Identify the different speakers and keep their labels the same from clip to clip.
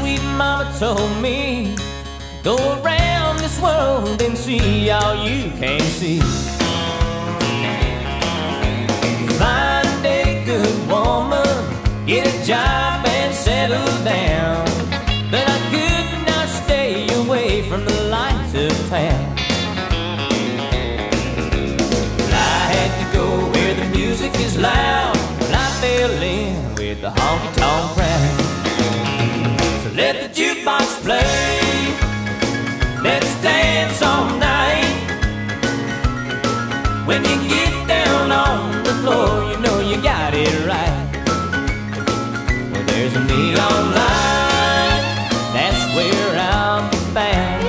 Speaker 1: sweet mama told me, go around this world and see all you can see. Find a good woman, get a job and settle down. But I could not stay away from the lights of town. I had to go where the music is loud. Well, I fell in with the honky-tonk crowd. So let the jukebox play, let's dance all night. When you get down on the floor, you know you got it right. Well, there's a neon light, that's where I'll be found.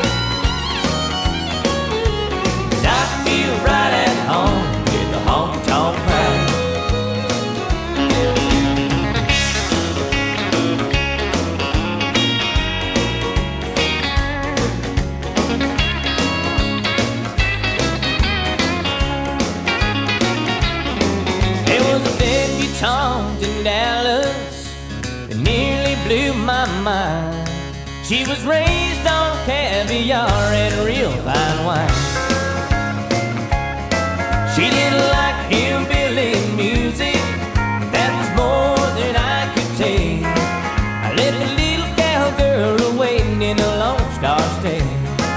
Speaker 1: 'Cause I feel right at home with the honky-tonk crowd. There was a debutante in Dallas that nearly blew my mind. She was raised on caviar and real fine wine. She didn't like hillbilly music, that was more than I could take. I left a little cowgirl waiting in a Lone Star State.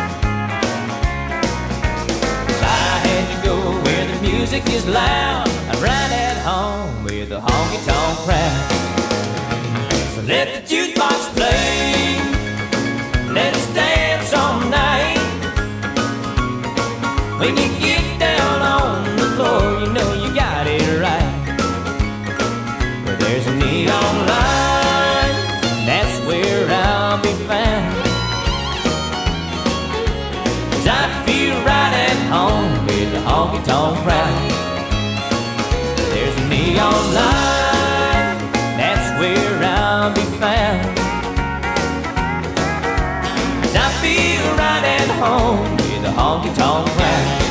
Speaker 1: So I had to go where the music is loud. I'm right at home with the honky-tonk crowd. So let the jukebox play, let's dance all night. When you get down on the floor, you know you got it right. But there's a neon light, that's where I'll be found. 'Cause I feel right at home with the honky-tonk crowd. There's a neon light, that's where I'll be found. 'Cause I feel right at home with the honky-tonk crowd.